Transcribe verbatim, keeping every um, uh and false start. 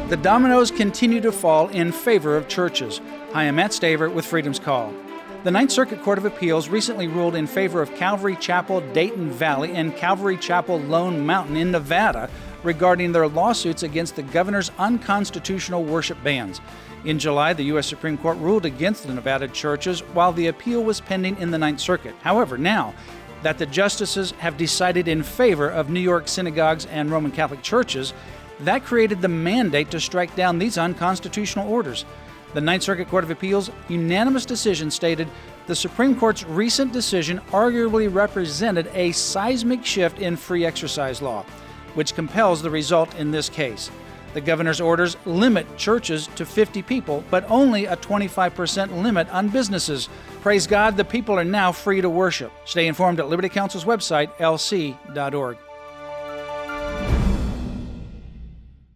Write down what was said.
The dominoes continue to fall in favor of churches. Hi, I'm Matt Staver with Freedom's Call. The Ninth Circuit Court of Appeals recently ruled in favor of Calvary Chapel Dayton Valley and Calvary Chapel Lone Mountain in Nevada regarding their lawsuits against the governor's unconstitutional worship bans. In July, the U S Supreme Court ruled against the Nevada churches while the appeal was pending in the Ninth Circuit. However, now that the justices have decided in favor of New York synagogues and Roman Catholic churches, that created the mandate to strike down these unconstitutional orders. The Ninth Circuit Court of Appeals' unanimous decision stated the Supreme Court's recent decision arguably represented a seismic shift in free exercise law, which compels the result in this case. The governor's orders limit churches to fifty people, but only a twenty-five percent limit on businesses. Praise God, the people are now free to worship. Stay informed at Liberty Counsel's website, L C dot org.